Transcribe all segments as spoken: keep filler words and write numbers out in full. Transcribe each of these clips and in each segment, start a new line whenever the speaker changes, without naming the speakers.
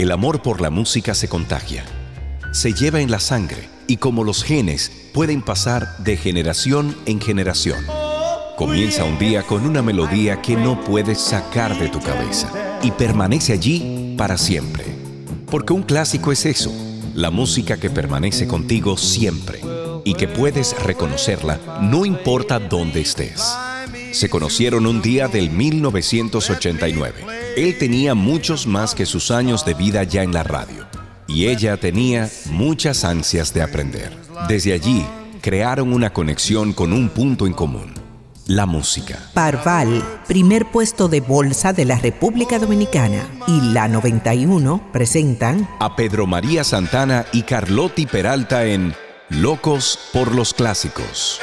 El amor por la música se contagia, se lleva en la sangre y como los genes pueden pasar de generación en generación. Comienza un día con una melodía que no puedes sacar de tu cabeza y permanece allí para siempre. Porque un clásico es eso, la música que permanece contigo siempre y que puedes reconocerla no importa dónde estés. Se conocieron un día del mil novecientos ochenta y nueve. Él tenía muchos más que sus años de vida ya en la radio y ella tenía muchas ansias de aprender. Desde allí, crearon una conexión con un punto en común: la música.
Parval, primer puesto de bolsa de la República Dominicana, y la noventa y uno presentan
a Pedro María Santana y Carlotti Peralta en Locos por los Clásicos.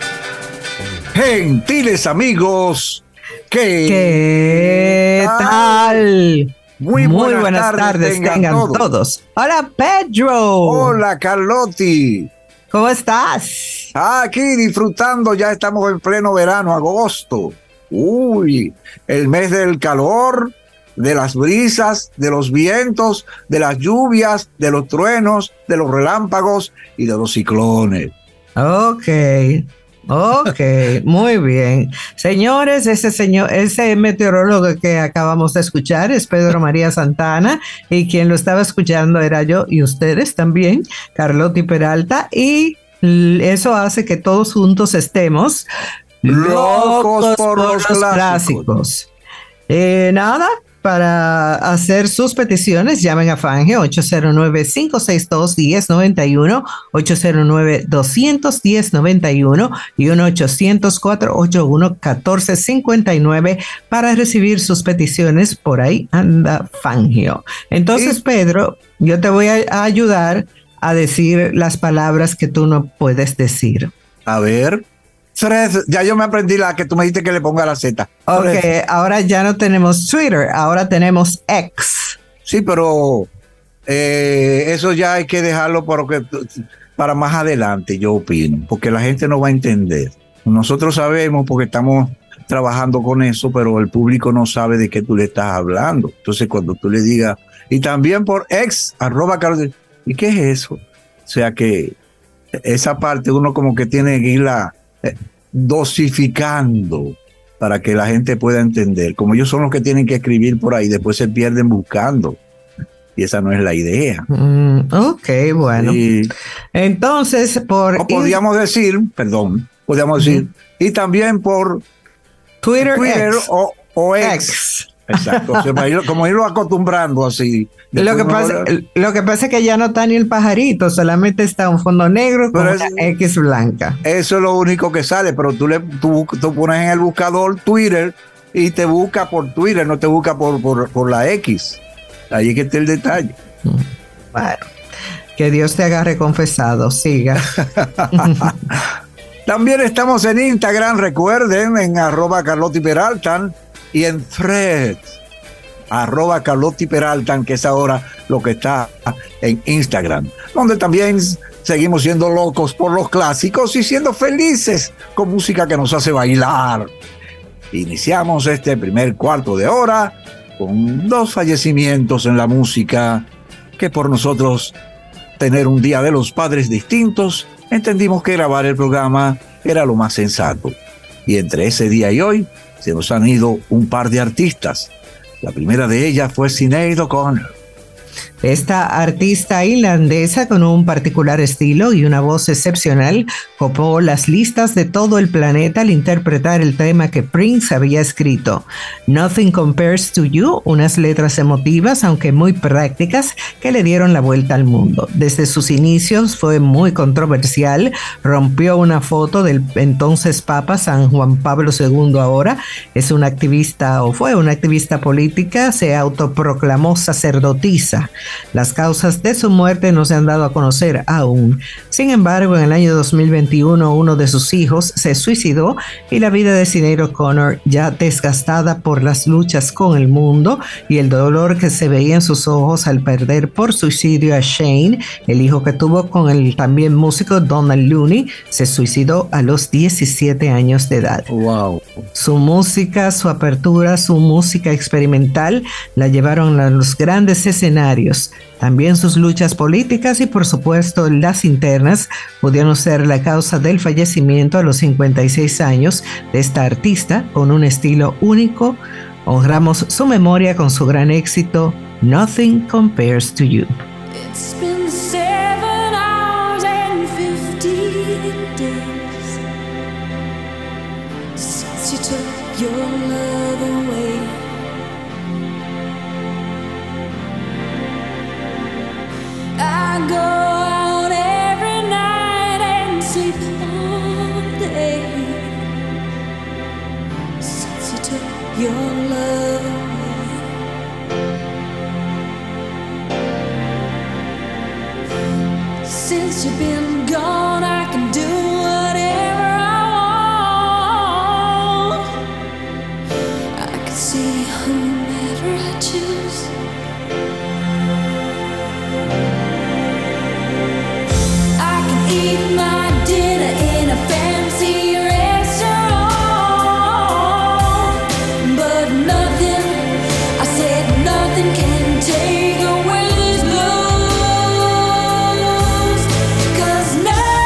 Gentiles amigos, ¿qué,
¿Qué tal?
Muy,
Muy
buenas,
buenas tardes,
tardes
tengan,
tengan todos.
todos. Hola, Pedro.
Hola, Carlotti.
¿Cómo estás?
Aquí disfrutando, ya estamos en pleno verano, agosto. Uy, el mes del calor, de las brisas, de los vientos, de las lluvias, de los truenos, de los relámpagos y de los ciclones.
Ok, ok, muy bien. Señores, ese señor, ese meteorólogo que acabamos de escuchar es Pedro María Santana, y quien lo estaba escuchando era yo y ustedes también, Carlotti Peralta, y eso hace que todos juntos estemos
locos, locos por, por los clásicos. clásicos.
Eh, nada, para hacer sus peticiones, llamen a Fangio ocho cero nueve, cinco seis dos, uno cero nueve uno, ocho cero nueve, dos uno cero, nueve uno y uno ochocientos, cuatrocientos ochenta y uno, catorce cincuenta y nueve para recibir sus peticiones. Por ahí anda Fangio. Entonces, sí, Pedro, yo te voy a ayudar a decir las palabras que tú no puedes decir.
A ver. Fred, ya yo me aprendí la que tú me dijiste que le ponga la Z.
Ok,
Fred.
Ahora ya no tenemos Twitter, ahora tenemos X.
Sí, pero eh, eso ya hay que dejarlo porque, para más adelante, yo opino, porque la gente no va a entender. Nosotros sabemos porque estamos trabajando con eso, pero el público no sabe de qué tú le estás hablando. Entonces, cuando tú le digas, y también por X, arroba Carlos, ¿y qué es eso? O sea que esa parte uno como que tiene que irla dosificando para que la gente pueda entender. Como ellos son los que tienen que escribir por ahí, después se pierden buscando. Y esa no es la idea.
Mm, ok, bueno.
Y,
Entonces, por...
o podríamos decir, perdón, podríamos decir, mm. y también por
Twitter,
Twitter
X.
O, o X.
X.
Exacto, o sea, como irlo acostumbrando así.
Lo que, pasa, lo que pasa es que ya no está ni el pajarito, solamente está un fondo negro con una X blanca.
Eso es lo único que sale, pero tú, le, tú, tú pones en el buscador Twitter y te busca por Twitter, no te busca por, por, por la X. Ahí es que está el detalle.
Bueno, que Dios te agarre confesado, siga.
También estamos en Instagram, recuerden, en arroba Carlotti Peralta. Y en Thread, arroba Carlotti Peralta, que es ahora lo que está en Instagram, donde también seguimos siendo locos por los clásicos y siendo felices con música que nos hace bailar. Iniciamos este primer cuarto de hora con dos fallecimientos en la música, que por nosotros tener un Día de los Padres distintos, entendimos que grabar el programa era lo más sensato. Y entre ese día y hoy, se nos han ido un par de artistas. La primera de ellas fue Sinéad O'Connor.
Esta artista irlandesa con un particular estilo y una voz excepcional copó las listas de todo el planeta al interpretar el tema que Prince había escrito, Nothing Compares to You, unas letras emotivas aunque muy prácticas que le dieron la vuelta al mundo. Desde sus inicios fue muy controversial, rompió una foto del entonces Papa San Juan Pablo segundo ahora, es una activista o fue una activista política, se autoproclamó sacerdotisa. Las causas de su muerte no se han dado a conocer aún. Sin embargo, en el año dos mil veintiuno, uno de sus hijos se suicidó y la vida de Sinéad O'Connor, ya desgastada por las luchas con el mundo y el dolor que se veía en sus ojos al perder por suicidio a Shane, el hijo que tuvo con el también músico Donald Looney, se suicidó a los diecisiete años de edad.
Wow.
Su música, su apertura, su música experimental la llevaron a los grandes escenarios diarios. También sus luchas políticas y por supuesto las internas pudieron ser la causa del fallecimiento a los cincuenta y seis años de esta artista con un estilo único. Honramos su memoria con su gran éxito Nothing Compares to You.
It's been seven hours and fifty days since you took your love away. I go out every night and sleep all day since you took your love away. Since you've been gone, I can do whatever I want. I can see whomever I choose. Eat my dinner in a fancy restaurant, but nothing, I said nothing can take away these blues, 'cause nothing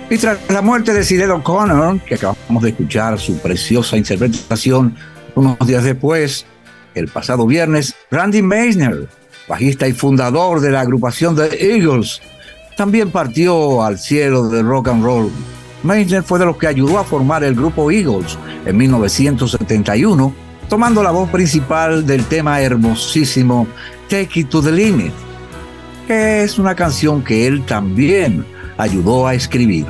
Y tras la muerte de Sinéad O'Connor, que acabamos de escuchar su preciosa interpretación unos días después, el pasado viernes, Randy Meisner, bajista y fundador de la agrupación The Eagles, también partió al cielo del rock and roll. Meisner fue de los que ayudó a formar el grupo Eagles en mil novecientos setenta y uno, tomando la voz principal del tema hermosísimo Take It to the Limit, que es una canción que él también ayudó a escribir.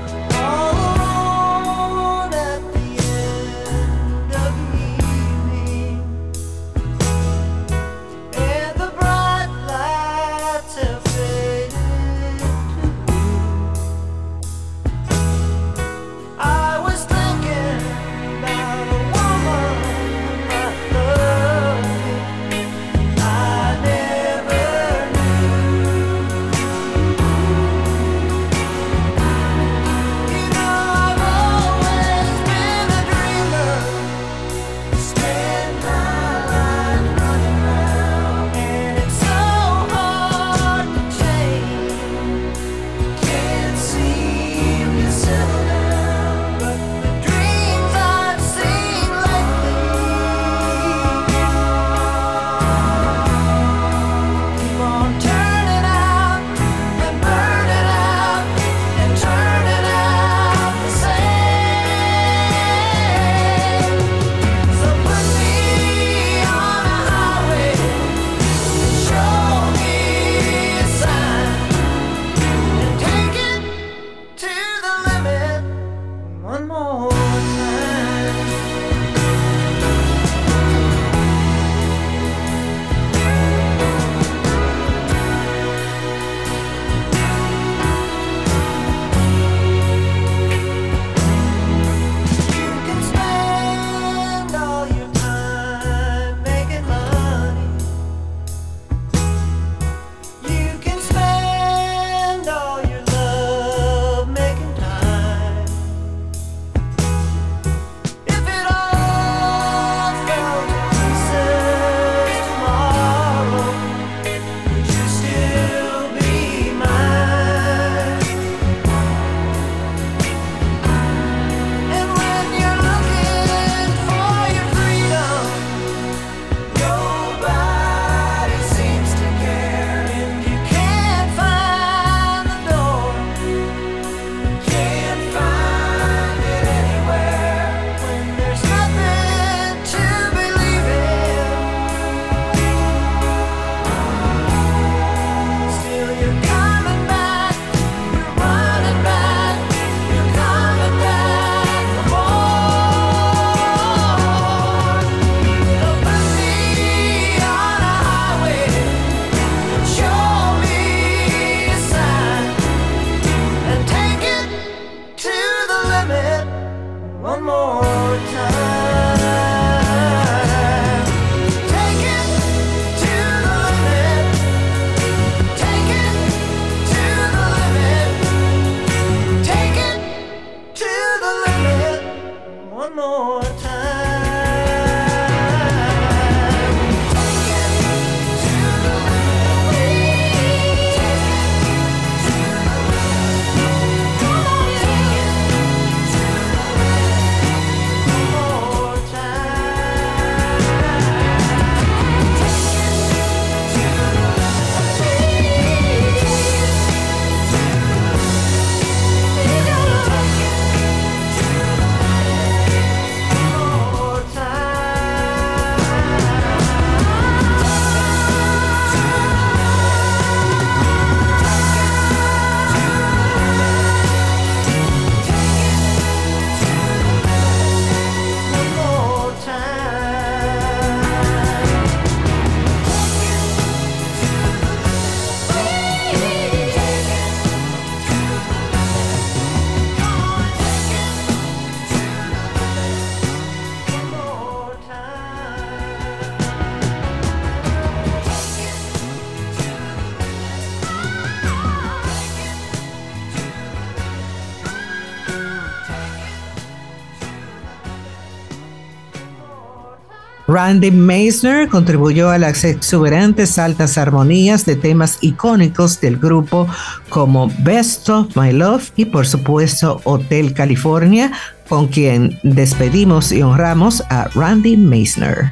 Randy Meisner contribuyó a las exuberantes altas armonías de temas icónicos del grupo como Best of My Love y por supuesto Hotel California, con quien despedimos y honramos a Randy Meisner.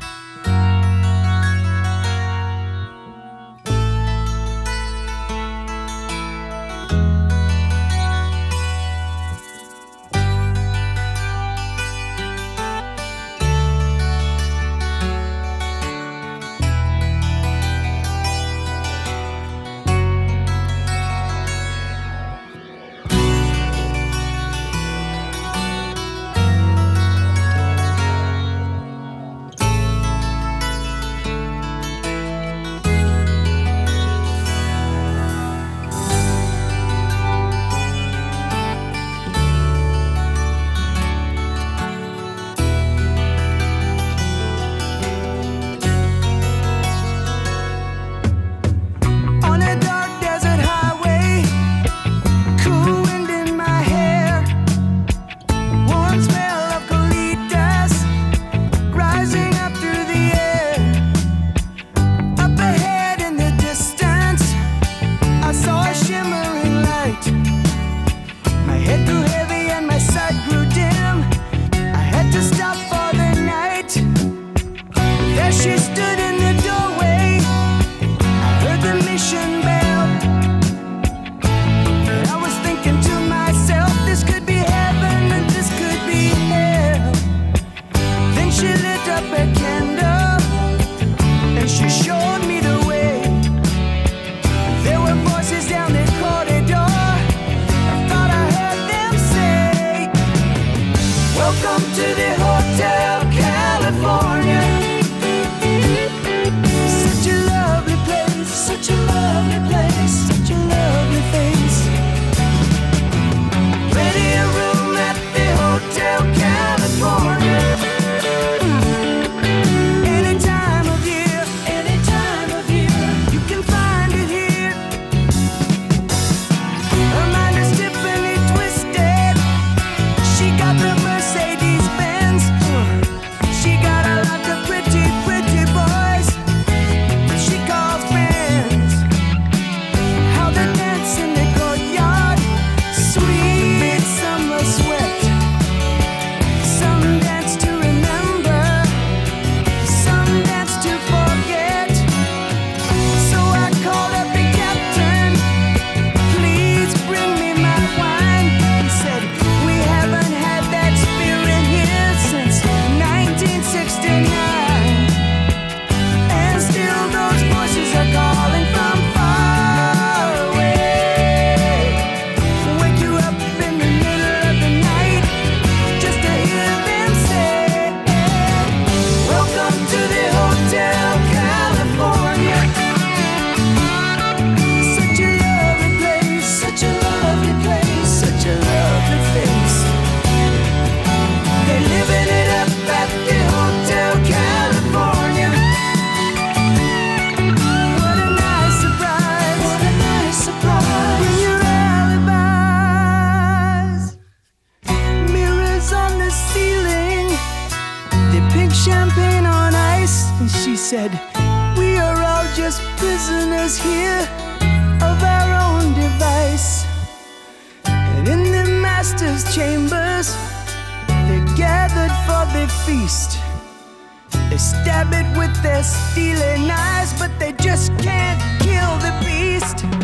said, we are all just prisoners here of our own device. And in the master's chambers, they're gathered for the feast. They stab it with their stealing eyes, but they just can't kill the beast.